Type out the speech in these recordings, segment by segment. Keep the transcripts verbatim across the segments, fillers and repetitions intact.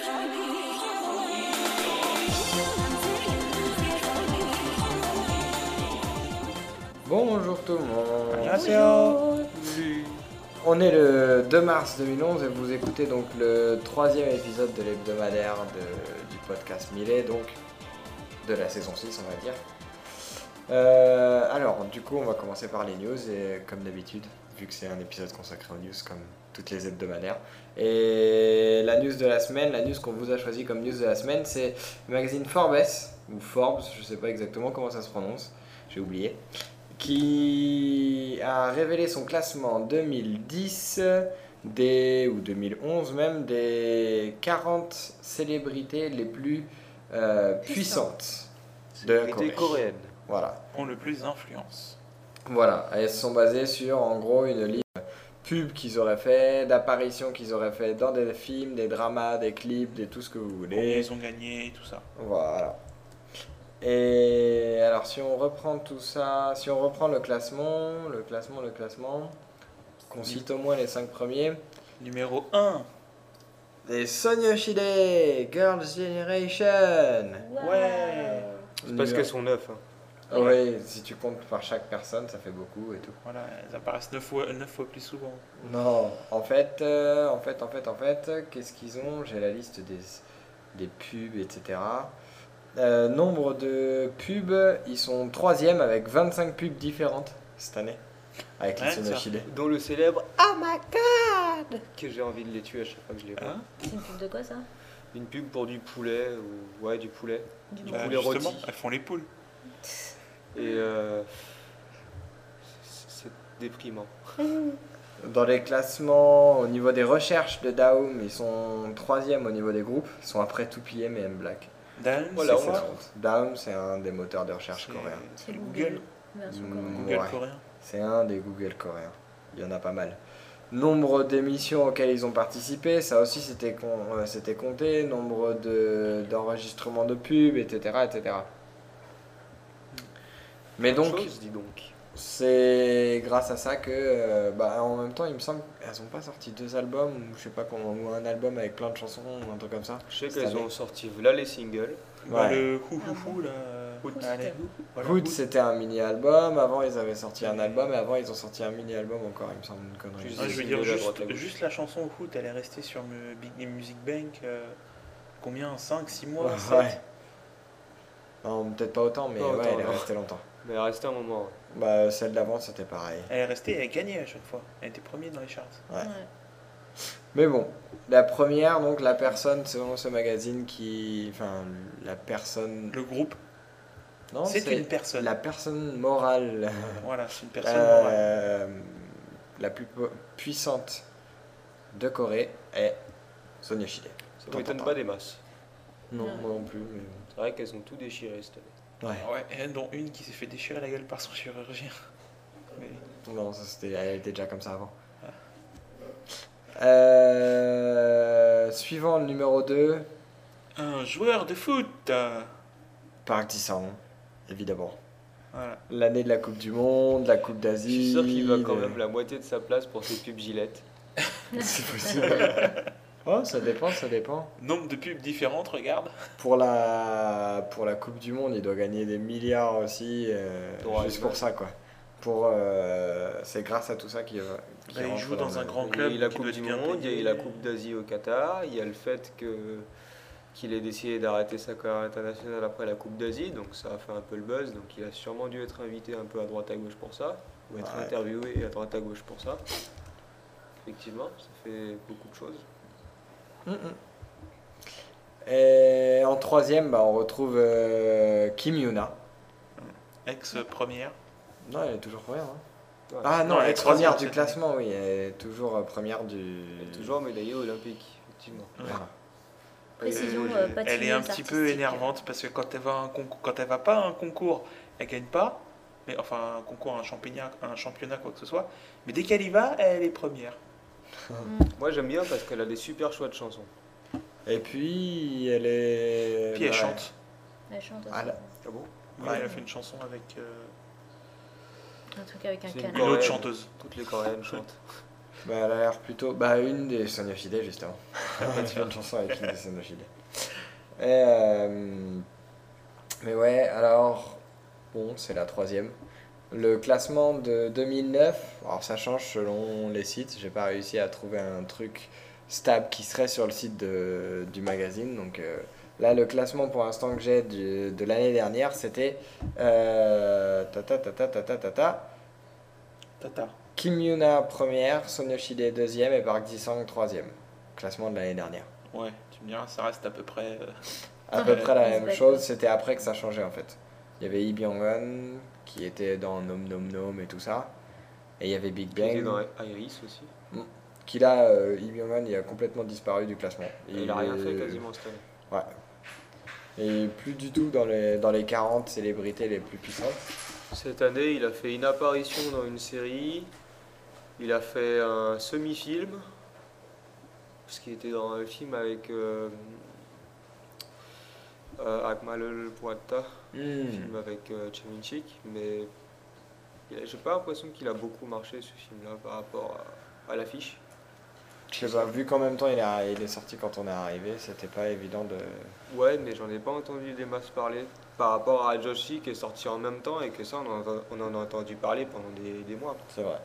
Bonjour tout le monde. Bonjour. On est le deux mars deux mille onze et vous écoutez donc le troisième épisode de l'hebdomadaire de, du podcast Millet, donc de la saison six on va dire. Euh, alors du coup on va commencer par les news et comme d'habitude, vu que c'est un épisode consacré aux news comme toutes les hebdomadaires. Et la news de la semaine, la news qu'on vous a choisi comme news de la semaine, c'est le magazine Forbes, ou Forbes, je sais pas exactement comment ça se prononce, j'ai oublié, qui a révélé son classement deux mille dix des, ou deux mille onze même, des quarante célébrités les plus euh, puissantes de la Corée. coréenne. Voilà. Ont le plus d'influence. Voilà, elles sont basées sur en gros une liste de pubs qu'ils auraient fait, d'apparitions qu'ils auraient fait dans des films, des dramas, des clips, des tout ce que vous voulez. Combien ils ont gagné, tout ça. Voilà. Et alors si on reprend tout ça, si on reprend le classement, le classement, le classement, qu'on cite au moins les cinq premiers. Numéro un. Les Sonyeoshide, Girls' Generation. Ouais. C'est parce qu'elles sont neuf. Hein. Oui, si tu comptes par chaque personne, ça fait beaucoup et tout. Voilà, elles apparaissent neuf fois, neuf fois plus souvent. Non, en fait, euh, en fait, en fait, en fait, qu'est-ce qu'ils ont? J'ai la liste des, des pubs, et cetera. Euh, nombre de pubs, ils sont troisième avec vingt-cinq pubs différentes cette année. Avec les Ouais, Sonyeoshide. Dont le célèbre Oh my god que j'ai envie de les tuer à chaque fois que je les vois. Hein C'est une pub de quoi ça? Une pub pour du poulet, ou ouais, du poulet. Du Du Bah, poulet justement, rôti. elles font les poules. Et euh, c'est déprimant. Dans les classements, au niveau des recherches de Daum, ils sont troisième au niveau des groupes. Ils sont après deux P M et M Black. Dan, Voilà, c'est on quoi? Daum, c'est un des moteurs de recherche C'est- coréens. C'est Google. Google. Version Mm. coréenne. Google Ouais. coréen. C'est un des Google coréens. Il y en a pas mal. Nombre d'émissions auxquelles ils ont participé, ça aussi c'était con, euh, c'était compté. Nombre de, d'enregistrements de pubs, et cetera, et cetera. Mais Plein de donc, choses, dis donc. c'est grâce à ça que, euh, bah, en même temps, il me semble qu'elles ont pas sorti deux albums, ou je sais pas comment, ou un album avec plein de chansons, ou un truc comme ça. Je sais cette qu'elles année. ont sorti là les singles. Bah, Ouais. le hou Ah hou bon hou là. Hoot. Allez, voilà, Hood, Hood. c'était un mini-album. Avant, ils avaient sorti un album, et avant, ils ont sorti un mini-album encore, il me semble, une connerie. Juste Ah, je veux dire, Single à juste, droite à gauche. juste la chanson Hoot, elle est restée sur le Big Music Bank. euh, combien? cinq, six mois? Ouais. sept? Non, peut-être pas autant, mais Pas ouais, autant, elle est non. restée longtemps. Mais elle est restée un moment. Ouais. Bah, celle d'avant, c'était pareil. Elle est restée, elle a gagné à chaque fois. Elle était première dans les charts. Ouais. Ouais. Mais bon, la première, donc la personne, selon ce magazine, qui. Enfin, la personne. Le groupe, Non, c'est une personne. La personne morale. Voilà, c'est une personne morale. euh, la plus pu- puissante de Corée est Sonyeoshide. Ça T'en m'étonne entends. pas des masses. Non, Ouais. moi non plus. Mais... C'est vrai qu'elles ont tout déchiré cette année. Ouais. Ouais, et dont une qui s'est fait déchirer la gueule par son chirurgien. Mais- Non, ça c'était, elle était déjà comme ça avant. Ah. Euh, suivant le numéro deux, Un joueur de foot. euh, Park Ji-sung, évidemment. Voilà. L'année de la Coupe du Monde, la Coupe Je d'Asie. suis sûr qu'il va quand de- même la moitié de sa place pour ses pubs Gillette. C'est possible. Oh, ça dépend, ça dépend. Nombre de pubs différentes, regarde. Pour la, pour la Coupe du Monde, il doit gagner des milliards aussi, euh, Ouais, juste ouais. pour ça, quoi. Pour, euh, c'est grâce à tout ça qu'il va. qu'il Bah, il rentre joue dans un le- grand Il y a club eu la qui Coupe doit du être bien Monde, il y a eu payé. la Coupe d'Asie au Qatar, il y a le fait que qu'il ait décidé d'arrêter sa carrière internationale après la Coupe d'Asie, donc ça a fait un peu le buzz, donc il a sûrement dû être invité un peu à droite à gauche pour ça, ou être Ouais. interviewé à droite à gauche pour ça. Effectivement, ça fait beaucoup de choses. Mm, mm. Et en troisième, bah, on retrouve euh, Kim Yuna. Ex-première. Non, elle est toujours première. Hein. Ouais. Ah non, Non, elle elle est est première troisième du cette classement, oui, elle est toujours euh, première du. Elle est toujours médaillée olympique, effectivement. Voilà. Précision, Euh, euh, elle patineuse est un petit peu artistique. énervante parce que quand elle va à un concours, quand elle va pas à un concours, elle gagne pas. Mais enfin un concours, un championnat, un championnat quoi que ce soit. Mais dès qu'elle y va, elle est première. Moi j'aime bien parce qu'elle a des super choix de chansons. Et puis, elle est. Puis elle bah, chante. Elle chante aussi. Ah, là. Ah bon? Oui, Ouais. elle a fait une chanson avec euh, Un truc avec un C'est une canard. une autre Coréenne. chanteuse. Toutes les coréennes chantent. Bah, elle a l'air plutôt. Bah, une des Sonoshide, justement. Elle fait une chanson avec une des Sonoshide. Et, euh, Mais ouais, alors. Bon, c'est la troisième. Le classement de deux mille neuf, alors ça change selon les sites. J'ai pas réussi à trouver un truc stable qui serait sur le site de, du magazine. Donc euh, là, le classement pour l'instant que j'ai du- de l'année dernière, c'était. Euh, ta ta ta ta ta ta ta ta. Tata. Kim Yuna première, Sonoshide deuxième et Park Ji-sung troisième. Classement de l'année dernière. Ouais, tu me diras, ça reste à peu près. euh, À peu Ouais, près la ils se même battent chose, pas. c'était après que ça changeait en fait. Il y avait Lee Byung-hun qui était dans Nom Nom Nom et tout ça. Et il y avait Big Qui était Bang. dans Iris aussi. Qui là, euh, Lee Byung-hun, il a complètement disparu du classement. Et il a rien fait est- quasiment cette année. Ouais. Et plus du tout dans les, dans les quarante célébrités les plus puissantes. Cette année, il a fait une apparition dans une série. Il a fait un semi-film. Parce qu'il était dans un film avec euh, euh, Akmal Poata, Hmm. film avec euh, Chaminchik. Mais il a- j'ai pas l'impression qu'il a beaucoup marché ce film-là par rapport à, à l'affiche. Je sais pas, vu qu'en même temps il, a, il est sorti quand on est arrivé, c'était pas évident de. Ouais, mais j'en ai pas entendu des masses parler. Par rapport à Joshi qui est sorti en même temps et que ça, on en, a- on en a entendu parler pendant des, des mois. C'est vrai.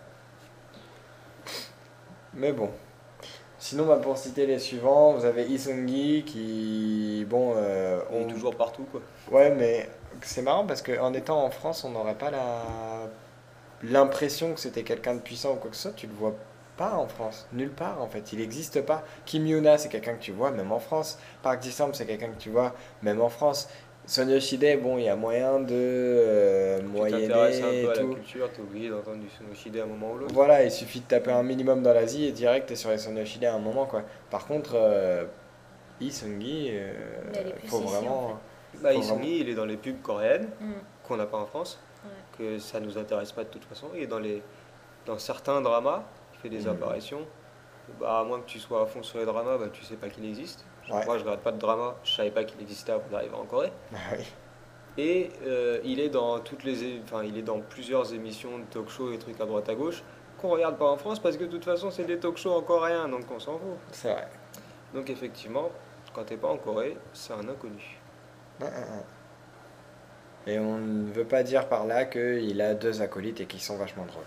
Mais bon. Sinon, bah, pour citer les suivants, vous avez Lee Seung-gi qui. Bon. Euh, On est on- toujours partout, quoi. Ouais, mais c'est marrant parce qu'en étant en France, on n'aurait pas la l'impression que c'était quelqu'un de puissant ou quoi que ce soit. Tu le vois pas en France, nulle part en fait. Il n'existe pas. Kim Yuna, c'est quelqu'un que tu vois même en France. Park Ji-sung, c'est quelqu'un que tu vois même en France. Son Yoshide, bon, il y a moyen de euh, Tu t'intéresses un moyenner peu et à la tout. culture, t'es obligé d'entendre du Sonoshide à un moment ou l'autre. Voilà, il suffit de taper un minimum dans l'Asie et direct t'es sur les Son Yoshide à un moment quoi. Par contre, euh, Lee Seung-gi, euh, Mais elle est plus faut ici, vraiment. Bah, Faut Isumi, il est dans les pubs coréennes, Mm. qu'on n'a pas en France, Ouais. que ça nous intéresse pas de toute façon. Il est dans, les, dans certains dramas, il fait des Mhm. apparitions. Bah, à moins que tu sois à fond sur les dramas, bah, tu sais pas qu'il existe. Ouais. Moi, je regarde pas de drama, je savais pas qu'il existait avant d'arriver en Corée. Ah oui. Et euh, il est dans toutes les, é- enfin, il est dans plusieurs émissions de talk-show et trucs à droite à gauche qu'on regarde pas en France parce que de toute façon c'est des talk-shows en coréen, donc on s'en fout. C'est vrai. Donc effectivement, quand t'es pas en Corée, c'est un inconnu. Ah, ah, ah. Et on ne veut pas dire par là qu'il a deux acolytes et qu'ils sont vachement drôles.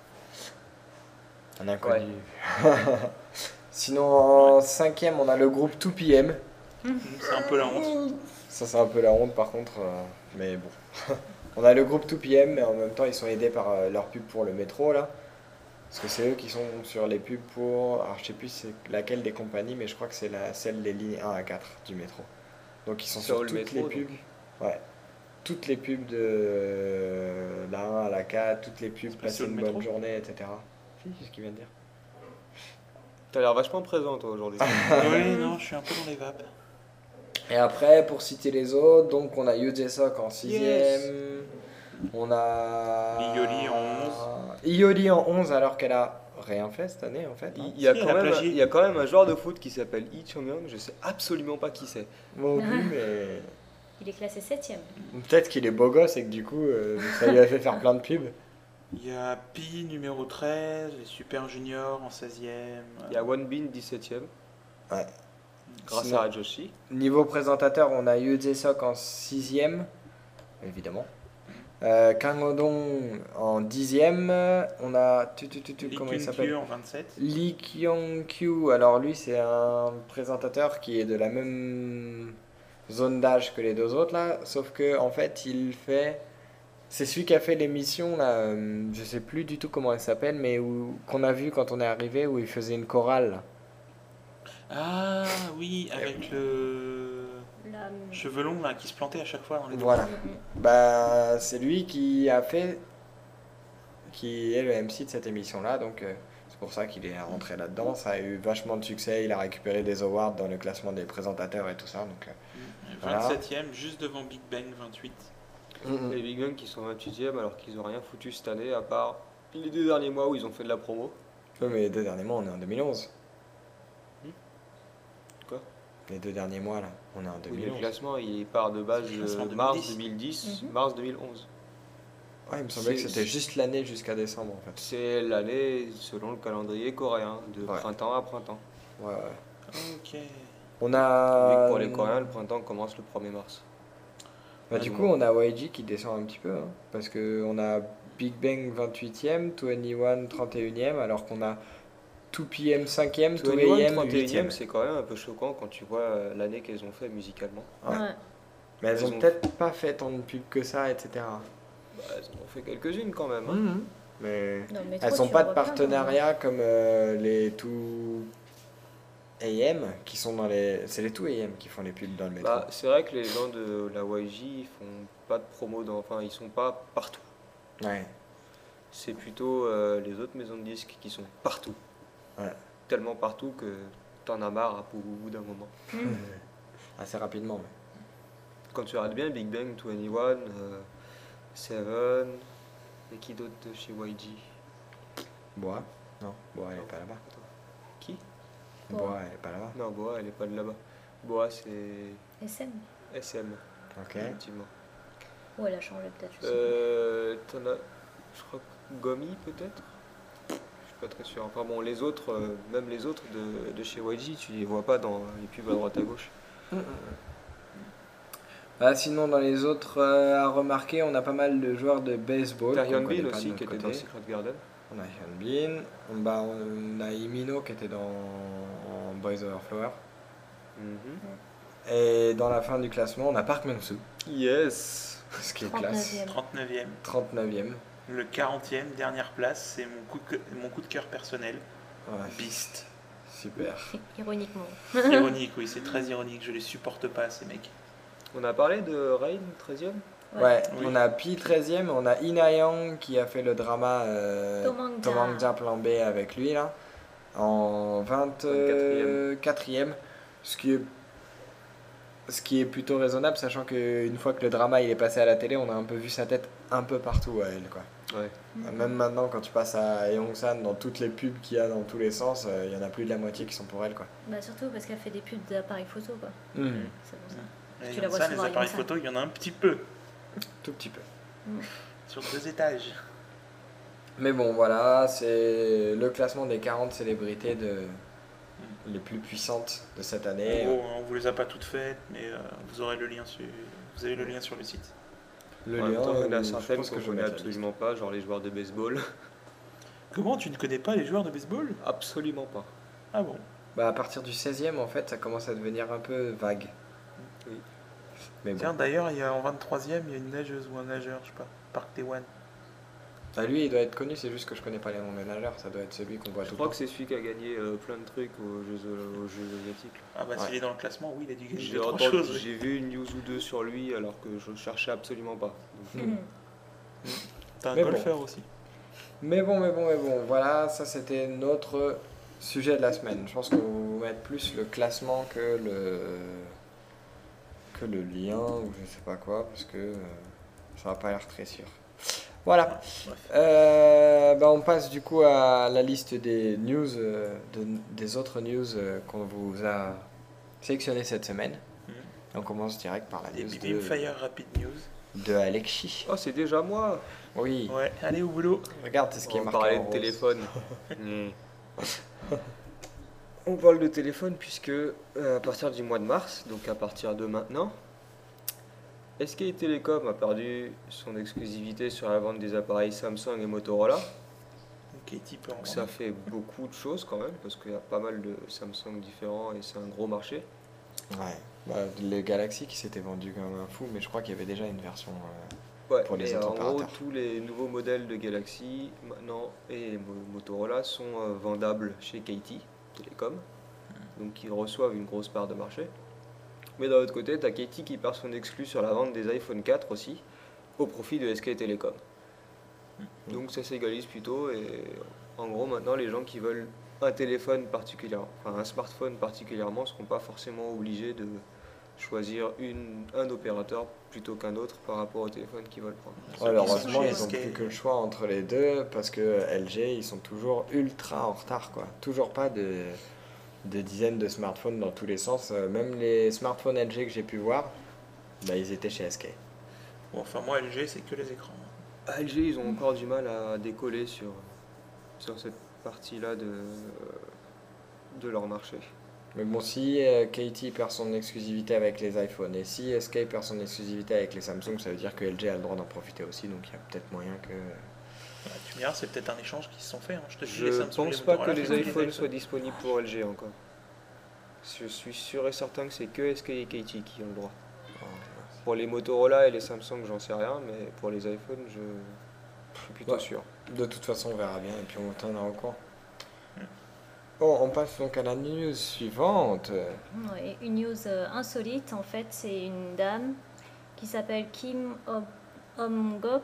Un inconnu. Sinon, en cinquième, on a le groupe deux P M. C'est un peu la honte. Ça, c'est un peu la honte par contre, euh, mais bon. On a le groupe deux P M, mais en même temps, ils sont aidés par euh, leur pub pour le métro là. Parce que c'est eux qui sont sur les pubs pour. Alors, je sais plus c'est laquelle des compagnies, mais je crois que c'est la, celle des lignes un à quatre du métro. Donc, ils sont Sur sur, le toutes métro, les donc. pubs. Ouais. Toutes les pubs de euh, la un à la quatre, toutes les pubs, C'est pas passer sur le une métro bonne journée, et cetera. Si, c'est ce qu'il vient de dire. T'as l'air vachement présent toi aujourd'hui. Oui, non, je suis un peu dans les vapes. Et après, pour citer les autres, donc on a Yoo Jae-sok en sixième. Yes. On a. Ioli en Ioli en onze alors qu'elle a rien fait cette année en fait. hein. Il y, a Si, quand elle a même, plagié. il y a quand même un joueur de foot qui s'appelle Lee Chung-young, je sais absolument pas qui c'est. Moi au plus, mais. Il est classé septième. Peut-être qu'il est beau gosse et que du coup euh, ça lui a fait faire plein de pubs. Il y a Pi numéro treize, les Super Juniors en seizième. Il y a Wonbin dix-septième, Ouais. grâce Sinon- à Joshi. Niveau présentateur, on a Yoo Jae-sok en sixième, évidemment. Euh, Kang Ho-dong en dixième. On a. Tu, tu, tu, tu, Lee comment il Kyung-kyu s'appelle en vingt-sept. Lee Kyung-kyu. Alors lui, c'est un présentateur qui est de la même zone d'âge que les deux autres là, sauf que en fait, il fait. C'est celui qui a fait l'émission là, euh, je sais plus du tout comment elle s'appelle, mais où qu'on a vu quand on est arrivé où il faisait une chorale. là. Ah oui, avec le Là, cheveux longs là, qui se plantait à chaque fois dans les Voilà. Mm, mm. Bah, c'est lui qui a fait, qui est le M C de cette émission-là, donc euh, c'est pour ça qu'il est rentré là-dedans. Ça a eu vachement de succès, il a récupéré des awards dans le classement des présentateurs et tout ça. Donc, Voilà. vingt-septième, juste devant Big Bang vingt-huit. euh, Les Big Bang qui sont vingt-huitième alors qu'ils ont rien foutu cette année à part les deux derniers mois où ils ont fait de la promo. ouais, mais les deux derniers mois, on est en deux mille onze. Hmm. Quoi Les deux derniers mois, là, on est en Oui, deux mille le onze. classement il part de base Le classement de deux mille mars dix. deux mille dix, Mhm. mars deux mille onze. Ouais, il me semblait que C'est- c'était juste l'année jusqu'à décembre en fait. C'est l'année selon le calendrier coréen, de Ouais. printemps à printemps. Ouais, ouais. Ok. On Vu que a. pour les Coréens, le printemps commence le premier mars. Bah, Ah, du du coup, moins. on a Y G qui descend un petit peu. Hein, parce qu'on a Big Bang vingt-huitième, vingt et un trente et unième, alors qu'on a deux P M cinquième, deux vingt et un, A M trente et unième, huitième. c'est quand même un peu choquant quand tu vois euh, l'année qu'elles ont fait musicalement. Ouais. Ouais. Mais elles Elles ont ont- peut-être pas fait tant de pubs que ça, et cetera. Bah, elles en ont fait quelques-unes quand même. hein. Mhm. Mais Dans le métro, elles n'ont tu pas en de vois plein, partenariat comme euh, les deux A M qui sont dans les. C'est les deux A M qui font les pubs dans le métro. Bah, c'est vrai que les gens de la Y G ils font pas de promo, dans... enfin ils sont pas partout. Ouais. C'est plutôt euh, les autres maisons de disques qui sont partout. Ouais. Tellement partout que t'en as marre au bout d'un moment. Mm. Assez rapidement. Mais... Quand tu regardes bien, Big Bang, vingt et un, euh, Seven, et qui d'autre de chez Y G? Bois. Non, Bois, elle Non. est pas là-bas. Qui? Bois. Bois, elle est pas là-bas. Non, Boa, elle est pas de là-bas. Boa, c'est S M. S M, Ok. effectivement. Ou elle a changé peut-être, je sais Euh, t'en as, je crois que Gomi peut-être. Je suis pas très sûr. Enfin bon, les autres, euh, même les autres de, de chez Y G, tu les vois pas dans les pubs à droite à gauche. Ah, sinon, dans les autres euh, à remarquer, on a pas mal de joueurs de baseball. T'as Hyun qu'on connaît Bin pas de aussi notre qui était côté. dans Secret Garden. On a Hyun Bin. On, bah, on a Imino qui était dans Boys Over Flower. Mhm. Et dans la fin du classement, on a Park Mung-soo, Yes. ce qui est classe. trente-neuvième. trente-neuvième. trente-neuvième. Le quarantième, dernière place, c'est mon coup, de, mon coup de cœur personnel. Ouais, Beast. super. Ironiquement. Ironique, oui, c'est très ironique. Je les supporte pas, ces mecs. On a parlé de Rain, treizième. Ouais, Oui. on a Pi treizième, on a Ina Yang qui a fait le drama euh, Tomangja. Tomangja Plan B avec lui là, en vingt-quatrième. Ce qui est ce qui est plutôt raisonnable, sachant qu'une fois que le drama il est passé à la télé, on a un peu vu sa tête un peu partout à elle quoi. Ouais. Même maintenant quand tu passes à Yongsan, dans toutes les pubs qu'il y a dans tous les sens, euh, il y en a plus de la moitié qui sont pour elle quoi. Bah surtout parce qu'elle fait des pubs d'appareils photo quoi. Mhm. C'est pour ça. Et Tu la vois ça, souvent les à appareils Yongsan. photo, il y en a un petit peu. Tout petit peu. Sur deux étages. Mais bon, voilà, c'est le classement des quarante célébrités de... les plus puissantes de cette année. En gros, on vous les a pas toutes faites, mais euh, vous aurez le lien sur, vous avez le lien sur le site. Le En même temps, il y en euh, a je certaines pense que qu'on je vais connaît mettre la liste. absolument pas, genre les joueurs de baseball. Comment, tu ne connais pas les joueurs de baseball? Absolument pas. Ah bon? Bah, à partir du seizième, en fait, ça commence à devenir un peu vague. Oui. Mais bon. Tiens, d'ailleurs, il y a en vingt-troisième, il y a une nageuse ou un nageur, je sais pas, Park Tae-wan. Ah, lui, il doit être connu, c'est juste que je connais pas les noms des nageurs. Ça doit être celui qu'on voit Je tout le crois temps. que c'est celui qui a gagné euh, plein de trucs aux Jeux, aux jeux asiatiques. Ah bah Ouais. s'il est dans le classement, oui, il a dû gagner J'ai deux, trois entendu- choses. oui. j'ai vu une news ou deux sur lui alors que je cherchais absolument pas. Donc, Hmm. Mhm. T'as un Mais bon. golfeur aussi. Mais bon, mais bon, mais bon. Voilà, ça c'était notre sujet de la semaine. Je pense qu'on va vous mettre plus le classement que le que le lien ou je sais pas quoi, parce que euh, ça va pas l'air très sûr. Voilà. Bref. Euh, bah, on passe du coup à la liste des news, euh, de- des autres news euh, qu'on vous a sélectionnées cette semaine. Mhm. On commence direct par la Des news Bim de, Fire Rapid News. de Alexis. Oh, c'est déjà moi. Oui, Ouais, allez au boulot. regarde c'est ce qui est On marqué parlait en de rose. téléphone. Mm. On parle de téléphone puisque euh, à partir du mois de mars, donc à partir de maintenant, S K Telecom a perdu son exclusivité sur la vente des appareils Samsung et Motorola. Katie peut en Donc ça fait beaucoup de choses quand même parce qu'il y a pas mal de Samsung différents et c'est un gros marché. Ouais, bah, les Galaxy qui s'étaient vendus comme un fou, mais je crois qu'il y avait déjà une version. euh, Ouais, Pour les et autres en gros, opérateurs. tous les nouveaux modèles de Galaxy maintenant et Mo- Motorola sont euh, vendables chez K T Telecom, donc ils reçoivent une grosse part de marché. Mais d'un autre côté, tu as K T qui perd son exclu sur la vente des iPhone quatre aussi, au profit de S K Telecom. Donc ça s'égalise plutôt, et en gros, maintenant, les gens qui veulent un téléphone particulier, enfin un smartphone particulièrement, ne seront pas forcément obligés de choisir une, un opérateur plutôt qu'un autre par rapport au téléphone qu'ils veulent prendre. Ouais, alors, heureusement, chez ils ont S K. plus que le choix entre les deux parce que L G, ils sont toujours ultra en retard, quoi. Toujours pas de, de dizaines de smartphones dans tous les sens. Euh, Même les smartphones L G que j'ai pu voir, bah, ils étaient chez S K. Bon, enfin moi L G c'est que les écrans. L G, ils ont encore du mal à décoller sur, sur cette partie-là de, de leur marché. Mais bon, si euh, Katie perd son exclusivité avec les iPhones et si S K perd son exclusivité avec les Samsung, ça veut dire que L G a le droit d'en profiter aussi, donc il y a peut-être moyen que... Ouais, tu me diras, c'est peut-être un échange qui se sont faits. Hein. Je te dis, Je les Samsung, pense les pas que Motorola, les c'est iPhones soient disponibles pour L G encore. Je suis sûr et certain que c'est que S K et Katie qui ont le droit. Pour les Motorola et les Samsung, j'en sais rien, mais pour les iPhones, je, je suis plutôt Ouais. sûr. De toute façon, on verra bien et puis on tiendra au courant. Bon, on passe donc à la news suivante. Ouais, une news euh, insolite, en fait, c'est une dame qui s'appelle Kim Om-gok,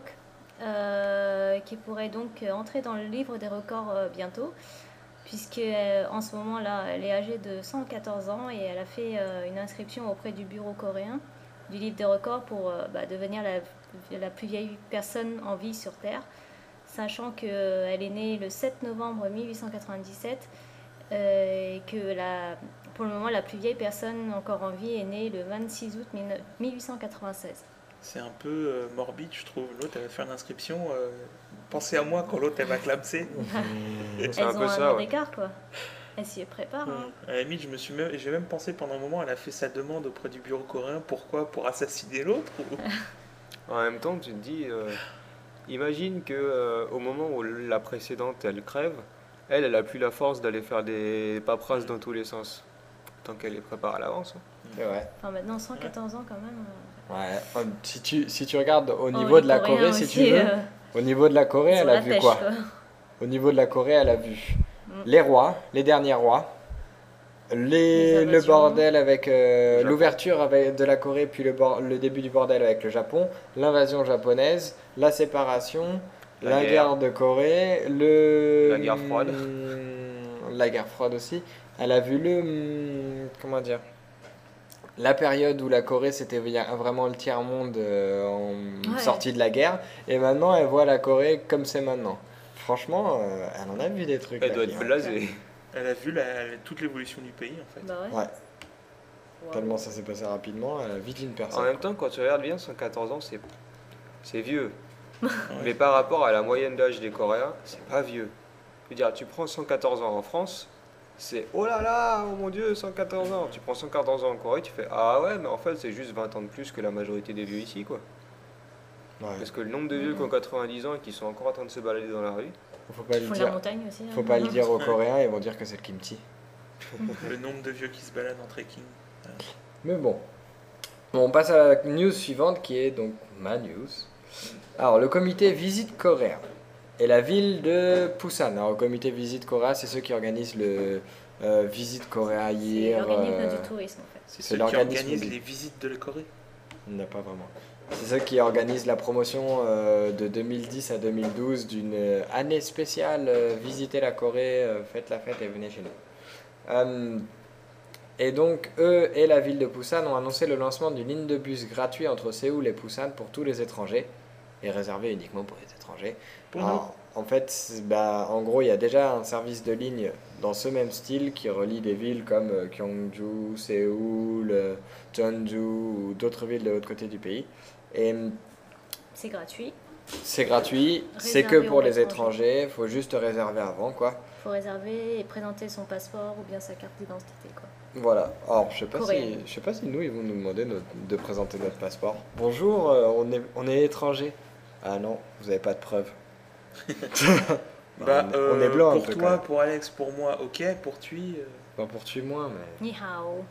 euh, qui pourrait donc euh, entrer dans le livre des records euh, bientôt, puisque euh, en ce moment là, elle est âgée de cent quatorze ans et elle a fait euh, une inscription auprès du bureau coréen du livre des records pour euh, bah, devenir la, la plus vieille personne en vie sur Terre, sachant qu'elle est née le sept novembre mille huit cent quatre-vingt-dix-sept. Euh, et que la, pour le moment la plus vieille personne encore en vie est née le vingt-six août mille huit cent quatre-vingt-seize. C'est un peu euh, morbide, je trouve. L'autre, elle va faire une inscription. Euh, pensez à moi quand l'autre, elle va clamser. C'est Elles un ont peu un ça, an ouais. d'écart quoi. Elles s'y préparent. Hein. À la limite, je me suis même, j'ai même pensé pendant un moment, elle a fait sa demande auprès du bureau coréen. Pourquoi? Pour assassiner l'autre ou... En même temps, tu te dis, euh, imagine que euh, au moment où la précédente, elle crève, elle, elle a plus la force d'aller faire des paperasses dans tous les sens. Tant qu'elle les prépare à l'avance. hein. C'est vrai. Enfin maintenant cent quatorze ans quand même. euh, Ouais. Hum, Si tu, si tu regardes au oh, niveau les de la Coréens Corée, si aussi, tu veux, euh, au niveau de la Corée, ils ont elle a la vu pêche, quoi? quoi. Au niveau de la Corée, elle a vu Mm. les rois, les derniers rois, les, Les le invasions. bordel avec euh, Le Japon. l'ouverture avec, de la Corée, puis le, bor- le début du bordel avec le Japon, l'invasion japonaise, la séparation, la, La guerre. guerre. de Corée, le La guerre froide. hum, la guerre froide aussi. Elle a vu le hum, comment dire la période où la Corée c'était vraiment le tiers monde euh, en Ouais. sortie de la guerre, et maintenant elle voit la Corée comme c'est maintenant. Franchement, euh, elle en a vu des trucs. Elle la doit fille, être hein. blasée. Elle a vu la- toute l'évolution du pays, en fait. Bah ouais. Ouais, Wow. tellement ça s'est passé rapidement, elle a vite une En personne. même temps, quand tu regardes bien, cent quatorze ans, c'est c'est vieux. Ouais. Mais par rapport à la moyenne d'âge des Coréens, c'est pas vieux. Je veux dire, tu prends cent quatorze ans en France, c'est oh là là, oh mon dieu, cent quatorze ans. Tu prends cent quatorze ans en Corée, tu fais ah ouais, mais en fait, c'est juste vingt ans de plus que la majorité des vieux ici, quoi. Ouais. Parce que le nombre de vieux qui ont quatre-vingt-dix ans et qui sont encore en train de se balader dans la rue, Faut pas Ils le font de dire. la montagne aussi. Faut hein. pas le dire aux Coréens, ils vont dire que c'est le kimchi. Le nombre de vieux qui se baladent en trekking. Mais bon. Bon, on passe à la news suivante qui est donc ma news. Alors, le comité Visite Coréen et la ville de Busan. Alors, le comité Visite Coréen, c'est ceux qui organisent le euh, Visite Coréen C'est hier. l'organisme euh, du tourisme en fait. C'est C'est ceux qui l'organisme organisent du- les visites de la Corée. Il n'y en a pas vraiment. C'est ceux qui organisent la promotion euh, de deux mille dix à deux mille douze d'une euh, année spéciale. euh, visitez la Corée, euh, faites la fête et venez chez nous. Euh, et donc, eux et la ville de Busan ont annoncé le lancement d'une ligne de bus gratuite entre Séoul et Busan pour tous les étrangers et réservée uniquement pour les étrangers. Pour Alors, en fait, c'est- bah, en gros, il y a déjà un service de ligne dans ce même style qui relie des villes comme euh, Gyeongju, Séoul, euh, Jeonju ou d'autres villes de l'autre côté du pays. Et hum, C'est gratuit. c'est gratuit, c'est que Réservé pour aux les étrangers. étrangers, faut juste réserver avant, quoi. Il faut réserver et présenter son passeport ou bien sa carte d'identité quoi. Voilà. Alors, je sais pas si, Coréenne. je sais pas si nous ils vont nous demander notre- de présenter notre passeport. Bonjour, euh, on est on est étranger. Ah non, vous avez pas de preuve. Bah, on, est- on est euh, blanc un pour peu, quand toi, même. pour Alex, pour moi, ok. Pour Tui, euh, Pas pour tuer moins, mais. Ni hao.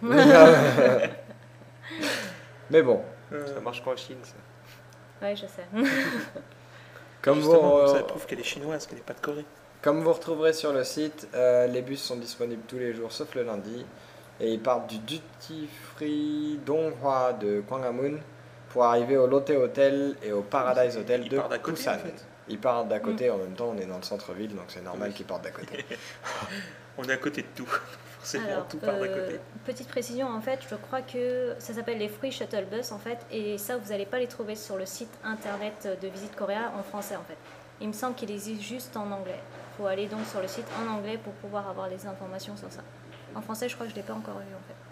Mais bon, euh, ça marche qu'en Chine, ça. Ouais, je sais. comme vous, justement, euh, ça prouve qu'elle est chinoise, qu'elle n'est pas de Corée. comme vous retrouverez sur le site, euh, les bus sont disponibles tous les jours sauf le lundi. Et ils partent du Duty Free Donghua de Gwanghwamun pour arriver au Lotte Hotel et au Paradise Hotel Ils de partent d'à côté, Busan. en fait. Ils partent d'à côté, en même temps on est dans le centre-ville donc c'est normal Oui. qu'ils partent d'à côté. On est à côté de tout. Forcément, Alors, tout part d'à euh, côté. petite précision, en fait, je crois que ça s'appelle les Free Shuttle Bus, en fait, et ça, vous n'allez pas les trouver sur le site internet de Visite Coréa en français, en fait. Il me semble qu'il existe juste en anglais. Il faut aller donc sur le site en anglais pour pouvoir avoir les informations sur ça. En français, je crois que je ne l'ai pas encore vu, en fait.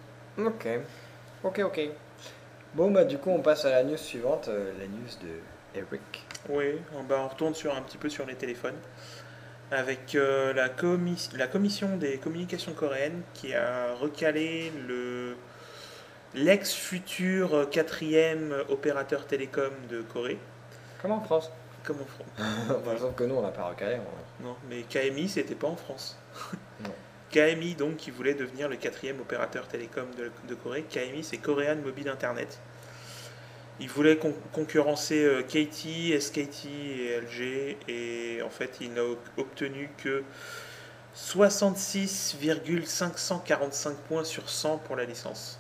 Ok, ok, ok. Bon bah du coup on passe à la news suivante, euh, la news de Eric. Oui, bah, on retourne sur, un petit peu sur les téléphones. Avec euh, la, commis- la commission des communications coréennes qui a recalé le, l'ex-futur quatrième opérateur télécom de Corée. Comme en France. Comme en France. Par exemple que nous, on n'a pas recalé. On... Non, mais K M I, c'était pas en France. Non. K M I, donc, qui voulait devenir le quatrième opérateur télécom de, de Corée. K M I, c'est Korean Mobile Internet. Il voulait con- concurrencer euh, K T, S K T et L G. Et en fait, il n'a o- obtenu que soixante-six virgule cinq cent quarante-cinq points sur cent pour la licence.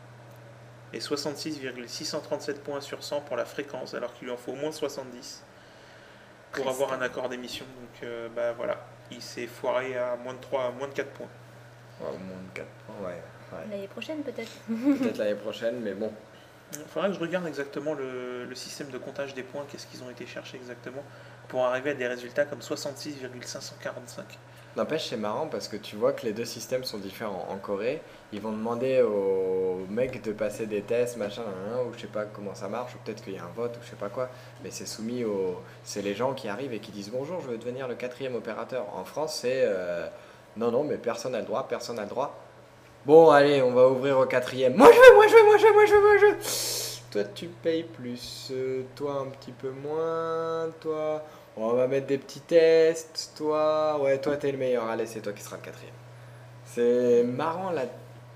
Et soixante-six virgule six cent trente-sept points sur cent pour la fréquence, alors qu'il lui en faut au moins soixante-dix pour Presque. avoir un accord d'émission. Donc euh, bah voilà, il s'est foiré à moins de trois, à moins de quatre points. Ouais, au moins de quatre points, ouais. ouais. L'année prochaine peut-être. Peut-être l'année prochaine, mais bon. Il faudrait que je regarde exactement le, le système de comptage des points, qu'est-ce qu'ils ont été chercher exactement, pour arriver à des résultats comme soixante-six virgule cinq cent quarante-cinq. N'empêche, c'est marrant parce que tu vois que les deux systèmes sont différents. En Corée, ils vont demander aux mecs de passer des tests, machin, hein, ou je sais pas comment ça marche, ou peut-être qu'il y a un vote, ou je sais pas quoi. Mais c'est soumis aux. C'est les gens qui arrivent et qui disent bonjour, je veux devenir le quatrième opérateur. En France, c'est euh, non, non, mais personne n'a le droit, personne n'a le droit. Bon, allez, on va ouvrir au quatrième. Moi je veux, moi je veux, moi je veux, moi je veux, moi je veux. Toi, tu payes plus, euh, toi un petit peu moins, toi. On va mettre des petits tests, toi, ouais, toi t'es le meilleur, allez, c'est toi qui seras le quatrième. C'est marrant la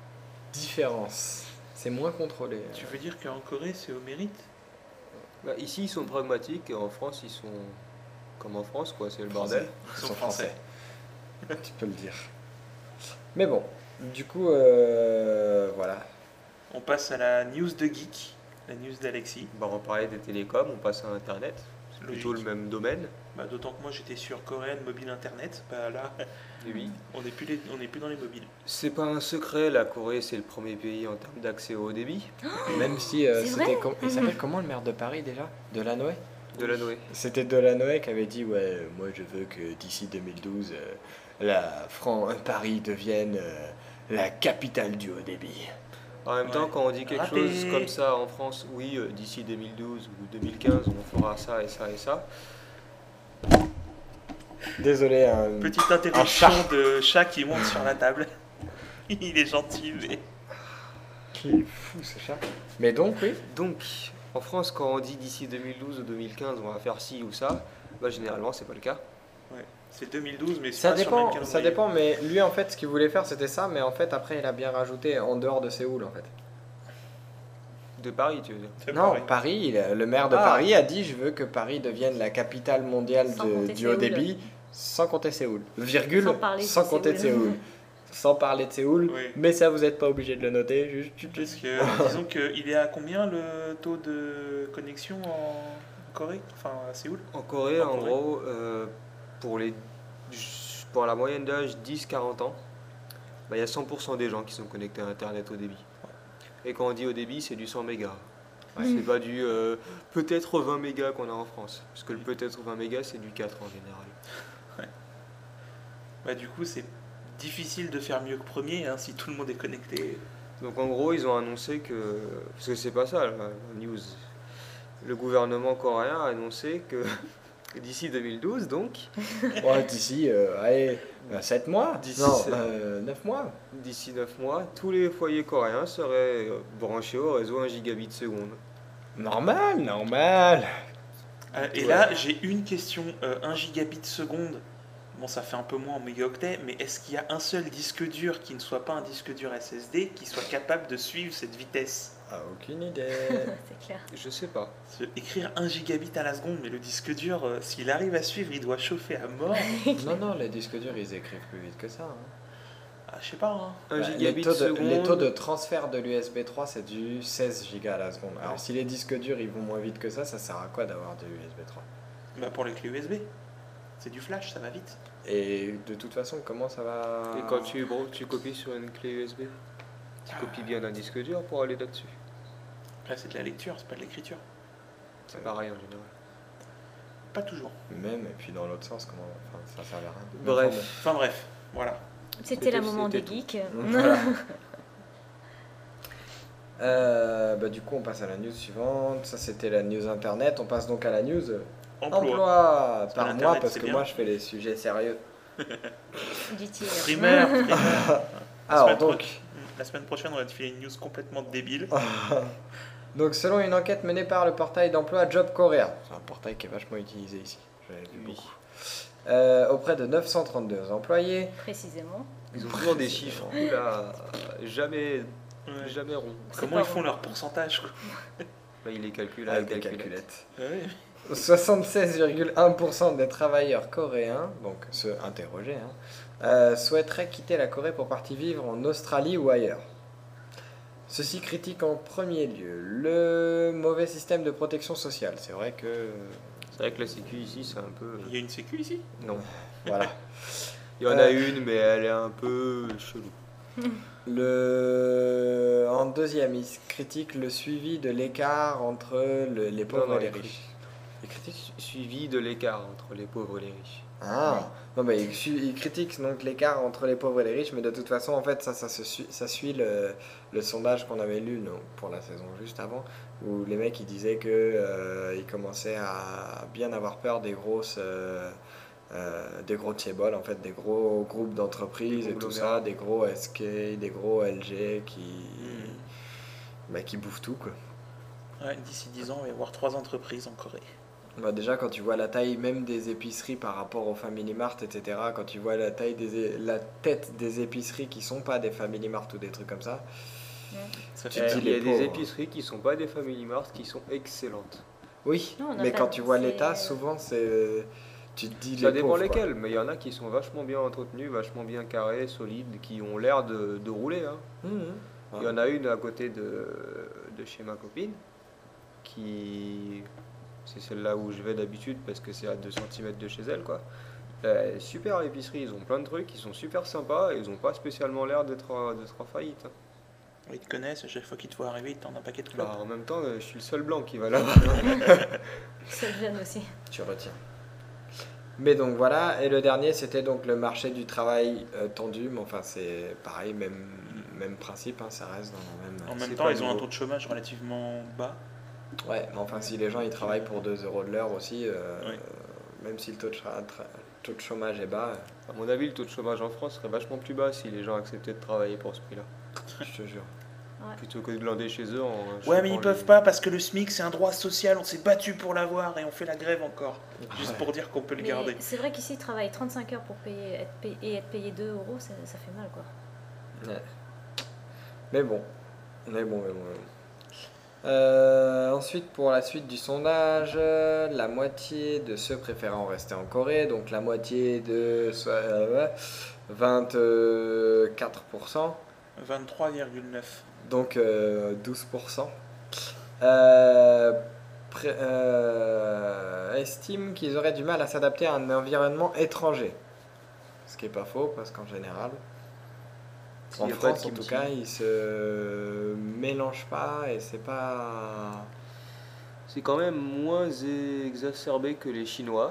différence, c'est moins contrôlé. Tu veux dire qu'en Corée, c'est au mérite? Bah, ici, ils sont pragmatiques et en France, ils sont comme en France, quoi. C'est le bordel. Ils sont français. Tu peux le dire. Mais bon, du coup, euh, voilà. On passe à la news de Geek, la news d'Alexis. Bah, on parlait des télécoms, on passe à Internet. C'est plutôt Logique. le même domaine. Bah, d'autant que moi j'étais sur Korean Mobile Internet, bah là, Et oui. on n'est plus, les- on n'est plus dans les mobiles. C'est pas un secret, la Corée, c'est le premier pays en termes d'accès au haut débit. Même si euh, C'est c'était. vrai com- Il s'appelle comment le maire de Paris déjà? Delanoë? De la Noé. C'était Delanoë qui avait dit ouais, moi je veux que d'ici deux mille douze, euh, la Fran- Paris devienne euh, la capitale du haut débit. En même Ouais. temps, quand on dit quelque Raté. chose comme ça en France, oui, euh, d'ici deux mille douze ou deux mille quinze, on fera ça et ça et ça. Désolé, un... Petite interruption chat. de chat qui monte sur la table. Il est gentil, mais. qui est fou ce chat. Mais donc oui. Donc, en France, quand on dit d'ici deux mille douze ou deux mille quinze, on va faire ci ou ça, bah, généralement, c'est pas le cas. Ouais. C'est deux mille douze, mais c'est Ça pas sur le dépend, même ça calendrier. dépend, mais lui en fait ce qu'il voulait faire c'était ça, mais en fait après il a bien rajouté en dehors de Séoul en fait. De Paris, tu veux dire. C'est Non, pareil. Paris, il a- le maire de Ah. Paris a dit je veux que Paris devienne la capitale mondiale Sans de- compter du haut Séoul. débit, sans compter Séoul. Virgule, Sans parler de compter de Séoul. Séoul. Sans parler de Séoul, Oui. mais ça vous n'êtes pas obligé de le noter, juste, juste- Parce juste- que, disons qu'il est à combien le taux de connexion en Corée? Enfin, à Séoul? En Corée, En en Corée. gros, euh, pour, les, pour la moyenne d'âge dix à quarante ans, bah, il y a cent pour cent des gens qui sont connectés à Internet au débit. Et quand on dit au débit, c'est du cent mégas. Ouais. C'est pas du euh, peut-être vingt mégas qu'on a en France. Parce que le peut-être vingt mégas, c'est du quatre en général. Bah, du coup, c'est difficile de faire mieux que premier hein, si tout le monde est connecté. Donc en gros, ils ont annoncé que. Parce que c'est pas ça la, la news. Le gouvernement coréen a annoncé que d'ici deux mille douze, donc, Ouais, d'ici, euh, allez, sept mois D'ici Non, sept- euh, neuf mois d'ici neuf mois, tous les foyers coréens seraient euh, branchés au réseau un gigabit seconde. Normal, normal. Euh, et Ouais. là, j'ai une question. Euh, un gigabit seconde, bon, ça fait un peu moins en mégaoctets, mais est-ce qu'il y a un seul disque dur qui ne soit pas un disque dur S S D qui soit capable de suivre cette vitesse? Ah, aucune idée. C'est clair. Je sais pas. Parce que écrire un gigabit à la seconde, mais le disque dur, euh, s'il arrive à suivre, il doit chauffer à mort. Non, non, les disques durs ils écrivent plus vite que ça. hein. Ah, je sais pas. Hein. Un Bah, les, gigabit taux de, seconde. les taux de transfert de l'U S B trois, c'est du seize gigas à la seconde. Alors, si les disques durs ils vont moins vite que ça, ça sert à quoi d'avoir du U S B trois? Bah, pour les clés U S B. C'est du flash, ça va vite. Et de toute façon, comment ça va. Et quand tu, bro, tu copies sur une clé U S B, tu copies bien d'un disque dur pour aller là-dessus. Là, c'est de la lecture, c'est pas de l'écriture. C'est pareil en général. Pas toujours. Même, et puis dans l'autre sens, comment. Enfin, ça sert à rien. Bref. Enfin bref, voilà. C'était C'était- la moment des c'était geeks. Voilà. Euh, bah, du coup, on passe à la news suivante. Ça, c'était la news internet. On passe donc à la news euh, Emploi. emploi Parce que par mois, l'Internet, parce c'est que bien. moi, je fais les sujets sérieux. Dit-il. Primaire, primaire. La Alors, semaine pro- donc, La semaine prochaine, on va te filer une news complètement débile. donc, selon une enquête menée par le portail d'emploi Job Korea, c'est un portail qui est vachement utilisé ici, j'avais vu Oui. beaucoup, euh, auprès de neuf cent trente-deux employés, Précisément. Ils ont toujours des chiffres là, jamais, Ouais. jamais rond. C'est Comment pas ils font rond. leur pourcentage quoi. Là, il les calcule avec avec des des calculettes. calculettes. Ouais. soixante-seize virgule un pour cent des travailleurs coréens, donc ceux interrogés, hein, euh, souhaiteraient quitter la Corée pour partir vivre en Australie ou ailleurs. Ceci critique en premier lieu le mauvais système de protection sociale. C'est vrai que... C'est vrai que la sécu ici, c'est un peu. Il y a une sécu ici. Non. Voilà. Il y en a une, mais elle est un peu chelou. Le... En deuxième, il critique le suivi de l'écart entre le- les pauvres Non, non, et les les riches. Il critique Suivi de l'écart entre les pauvres et les riches. Ah, non, mais il, su- il critique donc l'écart entre les pauvres et les riches, mais de toute façon, en fait, ça, ça, se suit, ça suit le, le sondage qu'on avait lu non, pour la saison juste avant, où les mecs ils disaient que euh, ils commençaient à bien avoir peur des grosses, euh, euh, des gros chaebols, en fait, des gros groupes d'entreprises Des et tout conglomérats. ça, des gros S K, des gros L G qui, bah, qui bouffent tout, quoi. Ouais, d'ici dix ans, il va y avoir trois entreprises en Corée. Bah déjà, quand tu vois la taille même des épiceries par rapport aux Family Mart, et cetera, quand tu vois la taille des é- la tête des épiceries qui sont pas des Family Mart ou des trucs comme ça, Ça Tu fait te peur. dis Il y a les des pauvres. épiceries qui sont pas des Family Mart qui sont excellentes. oui, Non, on a mais pas- quand tu vois c'est- l'état, souvent c'est. Tu te dis Ça les dépend pauvres, quoi. lesquels, mais il y en a qui sont vachement bien entretenus, vachement bien carrés, solides, qui ont l'air de, de rouler. Hein. Mhm. Il y en a une à côté de, de chez ma copine, qui. C'est celle-là où je vais d'habitude parce que c'est à deux centimètres de chez elle, quoi. Euh, super épicerie, ils ont plein de trucs, ils sont super sympas et ils ont pas spécialement l'air d'être en- d'être en faillite. hein. Ils te connaissent, à chaque fois qu'ils te voient arriver, ils te tendent un paquet de clopes. Bah, en même temps, euh, je suis le seul blanc qui va là-bas. C'est jeune aussi. Tu retiens. Mais donc voilà, et le dernier c'était donc le marché du travail euh, tendu, mais enfin c'est pareil, même, même principe, hein, ça reste dans la même. En c'est même temps, pas ils ont un nouveau. taux de chômage relativement bas. Ouais, mais enfin si les gens ils travaillent pour deux euros de l'heure aussi, euh, Oui. euh, même si le taux de, tra- tra- taux de chômage est bas, À mon avis, le taux de chômage en France serait vachement plus bas si les gens acceptaient de travailler pour ce prix-là. je te jure. Plutôt que de glander chez eux en. Ouais, mais chopant ils peuvent les- pas parce que le SMIC c'est un droit social, on s'est battu pour l'avoir et on fait la grève encore. Juste Ouais. pour dire qu'on peut le Mais garder. c'est vrai qu'ici, travailler trente-cinq heures pour payer, être payé, et être payé deux euros, ça, ça fait mal, quoi. Ouais. Mais bon, mais bon, mais bon. mais bon. Euh, ensuite, pour la suite du sondage, euh, la moitié de ceux préférant rester en Corée, donc la moitié de soit, euh, vingt-quatre pour cent, vingt-trois virgule neuf. donc euh, douze pour cent, euh, pré- euh, estiment qu'ils auraient du mal à s'adapter à un environnement étranger. Ce qui est pas faux, parce qu'en général, S'il en y a pas de France, en tout kimchi. cas, ils se mélangent pas et c'est pas. C'est quand même moins exacerbé que les Chinois.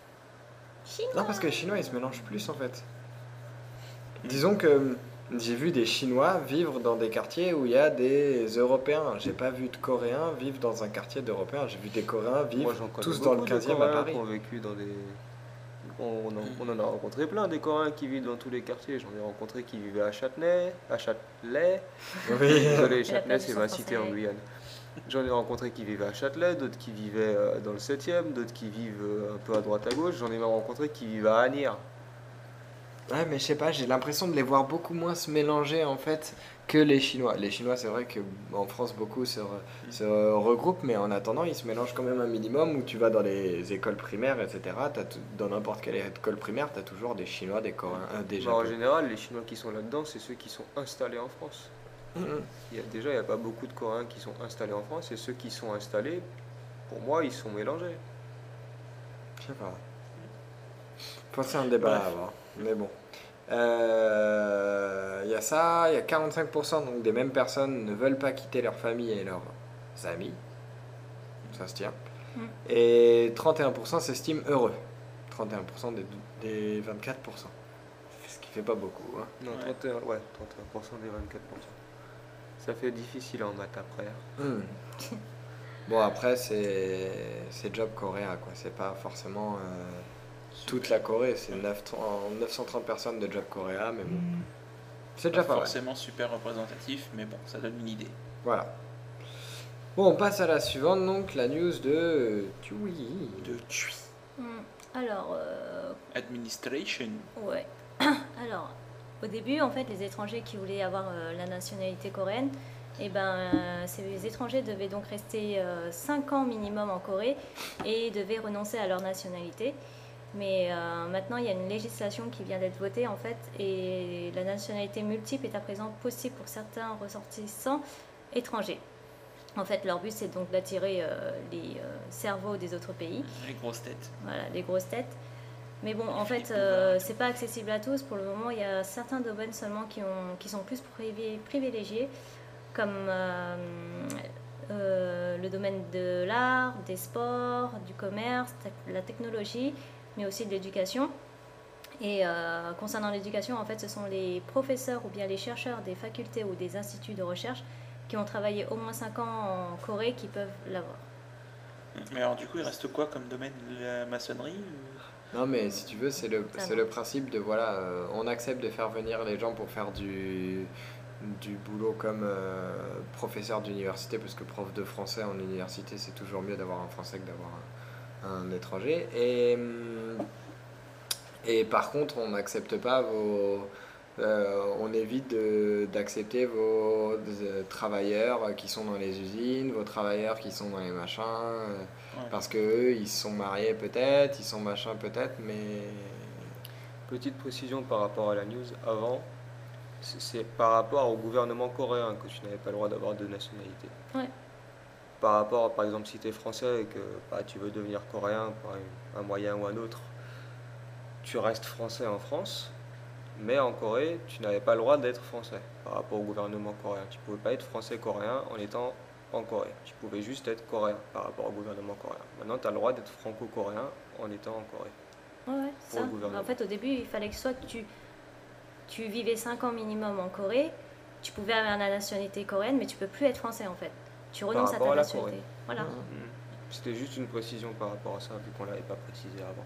Non, parce que les Chinois, ils se mélangent plus en fait. Disons que j'ai vu des Chinois vivre dans des quartiers où il y a des Européens. J'ai pas vu de Coréens vivre dans un quartier d'Européens. J'ai vu des Coréens vivre Moi, j'en connais tous dans le beaucoup de quinzième à Coréens Paris. qui ont vécu dans des. On, on en, on en a rencontré plein des Coréens qui vivent dans tous les quartiers. J'en ai rencontré qui vivaient à Châtelet, à Châtelet. Oui. Désolé, Elle a Châtelet, perdu c'est son ma cité en français. Guyane. J'en ai rencontré qui vivaient à Châtelet, d'autres qui vivaient euh, dans le septième, d'autres qui vivent euh, un peu à droite à gauche. J'en ai même rencontré qui vivent à Agnières. Ouais, mais je sais pas, j'ai l'impression de les voir beaucoup moins se mélanger en fait que les Chinois. Les Chinois, c'est vrai que en France, beaucoup se, re- se regroupent, mais en attendant, ils se mélangent quand même un minimum où tu vas dans les écoles primaires, et cetera. T'as tout- dans n'importe quelle école primaire, tu as toujours des Chinois, des Coréens, euh, des Bah, en Japonais. général, les Chinois qui sont là-dedans, c'est ceux qui sont installés en France. Mhm. Il y a, déjà, il n'y a pas beaucoup de Coréens qui sont installés en France, et ceux qui sont installés, pour moi, ils sont mélangés. Je sais pas. Faut que c'est un débat Bref. à avoir. Mais bon. Euh, Il y a ça, il y a quarante-cinq pour cent donc des mêmes personnes ne veulent pas quitter leur famille et leurs amis. Ça se tient. Mm. Et trente et un pour cent s'estiment heureux. trente et un pour cent des, des vingt-quatre pour cent. Ce qui fait pas beaucoup. Hein. Non, Ouais. trente et un, ouais, trente et un pour cent des vingt-quatre pour cent. Ça fait difficile en maths après. Hmm. Bon, après, c'est c'est job coréen, quoi. C'est pas forcément euh, toute la Corée. C'est neuf cent trente personnes de job coréen, mais bon. C'est déjà Pas pas mal. forcément super représentatif, mais bon, ça donne une idée. Voilà. Bon, on passe à la suivante, donc la news de Tui. De Tui. Hmm. Alors, euh, Administration. ouais. Alors, au début, en fait, les étrangers qui voulaient avoir euh, la nationalité coréenne, eh ben, euh, ces étrangers devaient donc rester euh, cinq ans minimum en Corée et devaient renoncer à leur nationalité. Mais euh, maintenant, il y a une législation qui vient d'être votée, en fait, et la nationalité multiple est à présent possible pour certains ressortissants étrangers. En fait, leur but, c'est donc d'attirer euh, les euh, cerveaux des autres pays. Les grosses têtes. Voilà, les grosses têtes. Mais bon, en fait, euh, c'est pas accessible à tous. Pour le moment, il y a certains domaines seulement qui, ont, qui sont plus privi- privilégiés, comme euh, euh, le domaine de l'art, des sports, du commerce, tec- la technologie, mais aussi de l'éducation. Et euh, concernant l'éducation, en fait, ce sont les professeurs ou bien les chercheurs des facultés ou des instituts de recherche qui ont travaillé au moins cinq ans en Corée qui peuvent l'avoir. Mais alors, du coup, il reste quoi comme domaine? La maçonnerie ou- Non, mais si tu veux, c'est le, Ça c'est va. le principe de voilà, euh, on accepte de faire venir les gens pour faire du, du boulot comme euh, professeur d'université, parce que prof de français en université, c'est toujours mieux d'avoir un français que d'avoir un, un étranger. Et, hum, et par contre, on n'accepte pas vos. euh, on évite de- d'accepter vos euh, travailleurs qui sont dans les usines, vos travailleurs qui sont dans les machins. euh, Ouais. Parce que eux, ils se sont mariés peut-être, ils sont machins peut-être, mais. Petite précision par rapport à la news avant, c'est c'est par rapport au gouvernement coréen que tu n'avais pas le droit d'avoir de nationalité. Ouais. Par rapport, à, par exemple, si tu es français et que bah, tu veux devenir coréen par un moyen ou un autre, tu restes français en France, mais en Corée, tu n'avais pas le droit d'être français par rapport au gouvernement coréen. Tu ne pouvais pas être français-coréen en étant en Corée. Tu pouvais juste être coréen par rapport au gouvernement coréen. Maintenant, tu as le droit d'être franco-coréen en étant en Corée. Ouais, ouais, c'est Pour ça. le gouvernement. En fait, au début, il fallait que soit que tu, tu vivais cinq ans minimum en Corée, tu pouvais avoir la nationalité coréenne, mais tu peux plus être français en fait. Tu renonces à rapport ta à la nationalité. Corée. Voilà. Mhm. Hmm. C'était juste une précision par rapport à ça, vu qu'on ne l'avait pas précisé avant.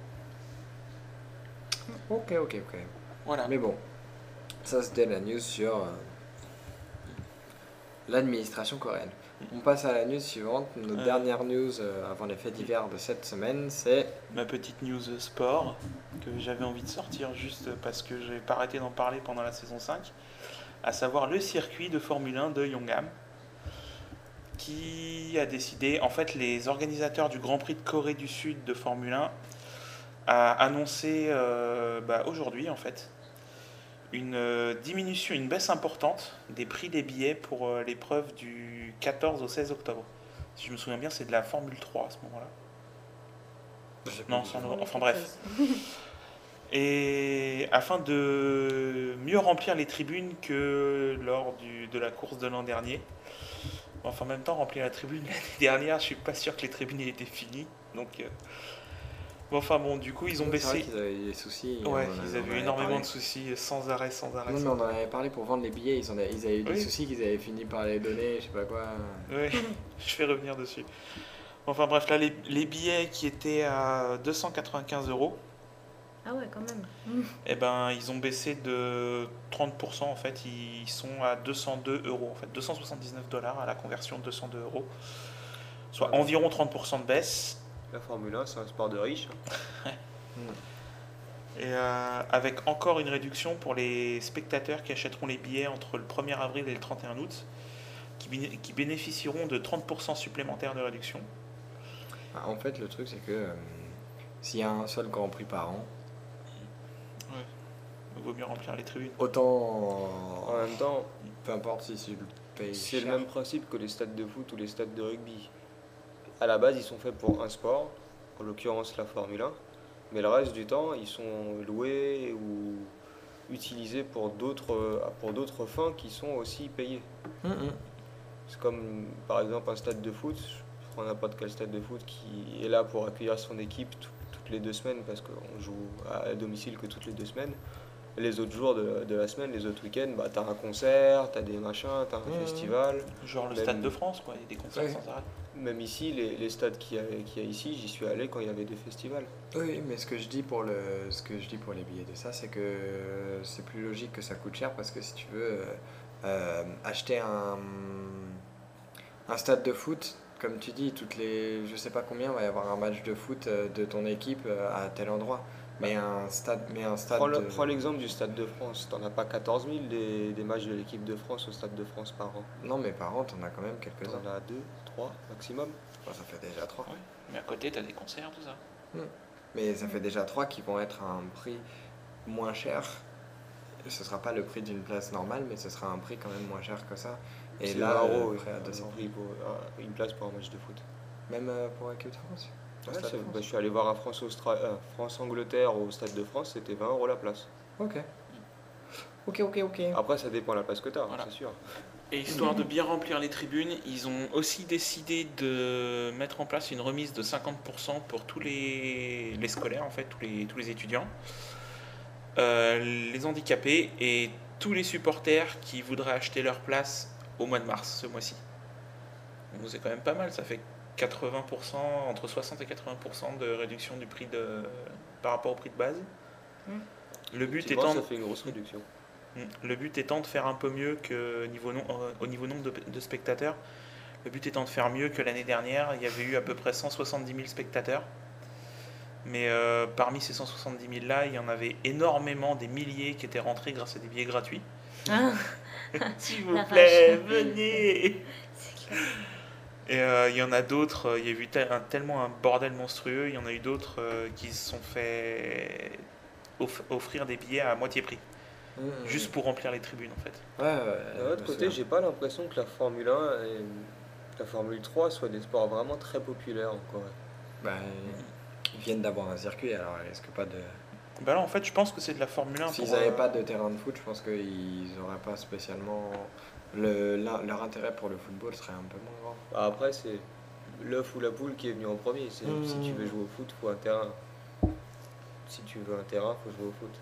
Ok, ok, ok. Voilà. Mais bon, ça c'était la news sur euh, l'administration coréenne. On passe à la news suivante. Notre Euh. dernière news euh, avant les faits d'hiver de cette semaine, c'est. Ma petite news sport que j'avais envie de sortir juste parce que j'ai pas arrêté d'en parler pendant la saison cinq, à savoir le circuit de Formule un de Yongham, qui a décidé, en fait les organisateurs du Grand Prix de Corée du Sud de Formule un a annoncé euh, bah, aujourd'hui en fait une euh, diminution, une baisse importante des prix des billets pour euh, l'épreuve du quatorze au seize octobre. Si je me souviens bien, c'est de la Formule trois à ce moment-là. Non, c'est un- enfin bref. Et afin de mieux remplir les tribunes que lors du, de la course de l'an dernier. Enfin, en même temps, remplir la tribune l'année dernière, je suis pas sûr que les tribunes aient été finies. Donc, euh, bon, enfin bon, du coup, ils ont C'est vrai baissé. qu'ils avaient eu des soucis. Ouais, on en ils on en avaient eu avait énormément parlé. de soucis, sans arrêt, sans arrêt. Non, mais sans on en avait parlé pour vendre les billets. Ils, en avaient, ils avaient eu des Oui. soucis qu'ils avaient fini par les donner, je sais pas quoi. Oui, je vais revenir dessus. Enfin bref, là, les, les billets qui étaient à deux cent quatre-vingt-quinze euros, Ah ouais, quand même. eh ben, ils ont baissé de trente pour cent. En fait, ils sont à deux cent deux euros. En fait, deux cent soixante-dix-neuf dollars à la conversion de deux cent deux euros. Soit Ouais. environ trente pour cent de baisse. La Formule un, c'est un sport de riches. hein. Et euh, avec encore une réduction pour les spectateurs qui achèteront les billets entre le premier avril et le trente et un août, qui, béné- qui bénéficieront de trente pour cent supplémentaires de réduction. Ah, en fait, le truc, c'est que euh, s'il y a un seul Grand Prix par an, Il vaut mieux remplir les tribunes. autant. En même temps, Peu importe si tu le payes c'est cher. le même principe que les stades de foot ou les stades de rugby. À la base, ils sont faits pour un sport, en l'occurrence la Formule un, mais le reste du temps, ils sont loués ou utilisés pour d'autres pour d'autres fins qui sont aussi payées. Mm, mm. C'est comme par exemple un stade de foot, je prends n'importe quel stade de foot qui est là pour accueillir son équipe tout- toutes les deux semaines parce qu'on joue à domicile que toutes les deux semaines. Les autres jours de, de la semaine, les autres week-ends, bah, t'as un concert, t'as des machins, t'as un Mmh. festival. Genre le Même- Stade de France, quoi, il y a des concerts Ouais. sans arrêt. Même ici, les, les stades qu'il y, a, qu'il y a ici, j'y suis allé quand il y avait des festivals. Oui, mais ce que je dis pour le, ce que je dis pour les billets de ça, c'est que c'est plus logique que ça coûte cher parce que si tu veux euh, euh, acheter un, un stade de foot, comme tu dis, toutes les, je sais pas combien va y avoir un match de foot euh, de ton équipe euh, à tel endroit, mais un stade, mais un stade. Prends, le- de- prends l'exemple du Stade de France. T'en as pas quatorze mille des, des matchs de l'équipe de France au Stade de France par an. Non, mais par an, t'en as quand même quelques-uns. T'en as deux, trois maximum. Bon, ça fait déjà trois. Ouais. Mais à côté, t'as des concerts, tout ça. Mais ça fait déjà trois qui vont être à un prix moins cher. Ce sera pas le prix d'une place normale, mais ce sera un prix quand même moins cher que ça. Et C'est là, vingt euh, euros, prêt à un deux cents. prix pour un- une place pour un match de foot. Même euh, pour l'équipe de France. Au Ouais, Stade ça- de France. bah, je suis allé voir un France-Austra- euh, France-Angleterre au Stade de France, c'était vingt euros la place. Ok. Ok, ok, ok. Après, ça dépend de la place que t'as, Voilà. c'est sûr. Et histoire de bien remplir les tribunes, ils ont aussi décidé de mettre en place une remise de cinquante pour cent pour tous les, les scolaires, en fait, tous les, tous les étudiants, euh, les handicapés et tous les supporters qui voudraient acheter leur place au mois de mars, ce mois-ci. Donc c'est quand même pas mal, ça fait quatre-vingts pour cent, entre soixante et quatre-vingts pour cent de réduction du prix de, par rapport au prix de base. Mm. Le but Effectivement, étant... ça fait une grosse réduction. Le but étant de faire un peu mieux que niveau nom- euh, au niveau nombre de, de spectateurs. Le but étant de faire mieux que l'année dernière. Il y avait eu à peu près cent soixante-dix mille spectateurs. Mais euh, parmi ces cent soixante-dix mille là, il y en avait énormément, des milliers qui étaient rentrés grâce à des billets gratuits. Ah, S'il vous La plaît, vache. venez. c'est clair. Et euh, il y en a d'autres, euh, il y a eu tel- un- tellement un bordel monstrueux, il y en a eu d'autres euh, qui se sont fait off- offrir des billets à moitié prix. Mmh. Juste pour remplir les tribunes en fait. Ouais, ouais. D'un je autre me côté, souviens. j'ai pas l'impression que la Formule un et la Formule trois soient des sports vraiment très populaires encore. Bah, ils viennent d'avoir un circuit, alors ils risquent pas de. Bah là en fait je pense que c'est de la Formule un. S'ils pour, n'avaient euh, pas de terrain de foot, je pense qu'ils n'auraient pas spécialement. Le, la- leur intérêt pour le football serait un peu moins grand. Bah, après, c'est l'œuf ou la poule qui est venu en premier. C'est, Mmh. Si tu veux jouer au foot, faut un terrain. Si tu veux un terrain, faut jouer au foot.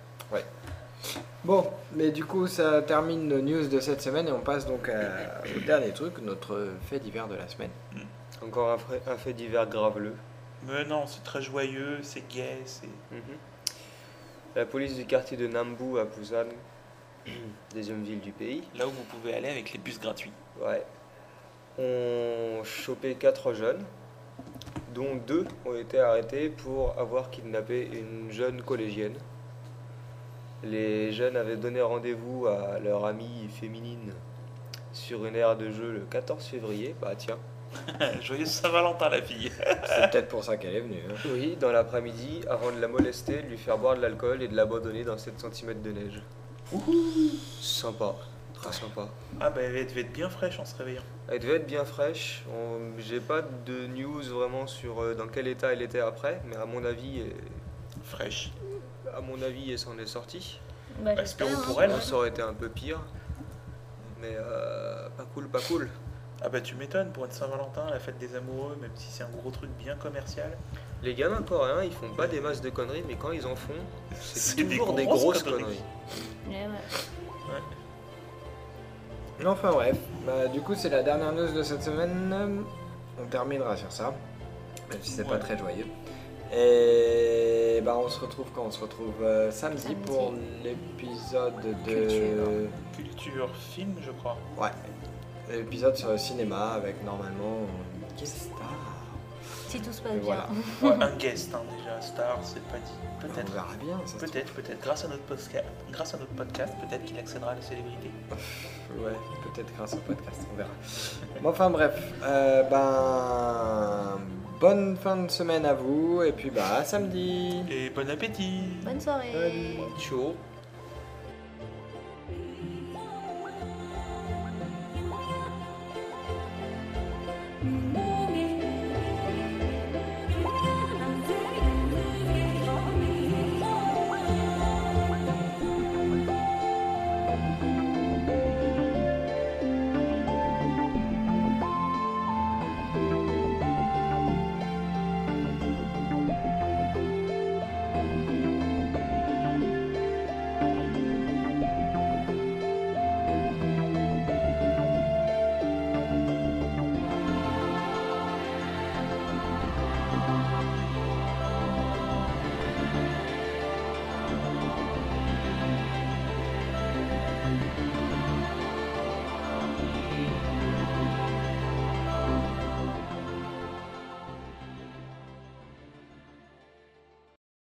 Bon, mais du coup, ça termine nos news de cette semaine et on passe donc à- au dernier truc, notre fait divers de la semaine. Encore un, frais- un fait divers graveleux. Mais non, c'est très joyeux, c'est gai, c'est... La police du quartier de Nambu à Busan, deuxième ville du pays, Là où vous pouvez aller avec les bus gratuits. ouais, ont chopé quatre jeunes, dont deux ont été arrêtés pour avoir kidnappé une jeune collégienne. Les jeunes avaient donné rendez-vous à leur amie féminine sur une aire de jeu le quatorze février. Bah tiens. Joyeuse Saint-Valentin la fille. C'est peut-être pour ça qu'elle est venue. hein. Oui, dans l'après-midi, avant de la molester, de lui faire boire de l'alcool et de l'abandonner dans sept centimètres de neige. Sympa, très sympa. Ah bah elle devait être bien fraîche en se réveillant. Elle devait être bien fraîche. On- J'ai pas de news vraiment sur euh, dans quel état elle était après, mais à mon avis, euh, Fraîche. à mon avis, elle s'en est sortie. Bah, Espérons j'espère, pour hein. elle. Ça aurait été un peu pire, mais euh, pas cool, pas cool. Ah bah tu m'étonnes, pour être Saint-Valentin, la fête des amoureux, même si c'est un gros truc bien commercial. Les gamins coréens, ils font pas des masses de conneries, mais quand ils en font, C'est c'est des toujours des grosses grosses, conneries. conneries. Ouais, ouais. Enfin bref, bah, du coup, c'est la dernière news de cette semaine. On terminera sur ça, même si c'est pas Ouais. très joyeux. Et bah, on se retrouve quand on se retrouve euh, samedi, Samedi. pour l'épisode de. Culture. Culture film, je crois. Ouais, l'épisode sur le cinéma avec normalement une guest star. Si tout se passe Et bien. voilà. Ouais, un guest hein, déjà, star, c'est pas dit. On Peut-être. verra bien, ça se Peut-être, peut-être. Grâce à notre podcast, grâce à notre podcast, peut-être qu'il accédera à la célébrité. trouve. Ouais, peut-être grâce au podcast, on verra. Bon, enfin bref, euh, ben. Bonne fin de semaine à vous, et puis bah, à samedi. Et bon appétit. Bonne soirée. Salut. Chaud.